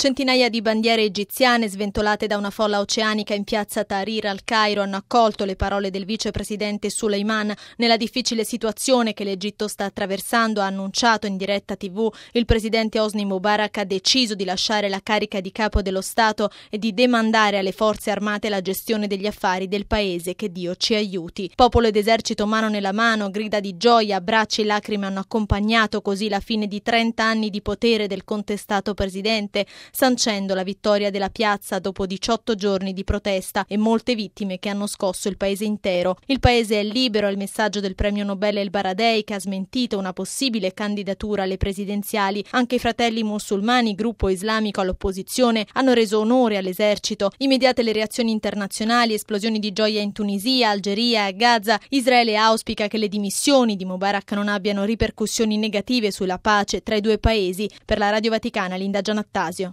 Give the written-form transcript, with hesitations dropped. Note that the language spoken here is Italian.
Centinaia di bandiere egiziane sventolate da una folla oceanica in piazza Tahrir al Cairo hanno accolto le parole del vicepresidente Suleiman. Nella difficile situazione che l'Egitto sta attraversando, ha annunciato in diretta TV, il presidente Hosni Mubarak ha deciso di lasciare la carica di capo dello Stato e di demandare alle forze armate la gestione degli affari del paese. Che Dio ci aiuti. Popolo ed esercito mano nella mano, grida di gioia, abbracci e lacrime hanno accompagnato così la fine di 30 anni di potere del contestato presidente, sancendo la vittoria della piazza dopo 18 giorni di protesta e molte vittime che hanno scosso il paese intero. Il paese è libero, è il messaggio del premio Nobel El Baradei, che ha smentito una possibile candidatura alle presidenziali. Anche i Fratelli Musulmani, gruppo islamico all'opposizione, hanno reso onore all'esercito. Immediate le reazioni internazionali, esplosioni di gioia in Tunisia, Algeria e Gaza. Israele auspica che le dimissioni di Mubarak non abbiano ripercussioni negative sulla pace tra i due paesi. Per la Radio Vaticana, Linda Giannattasio.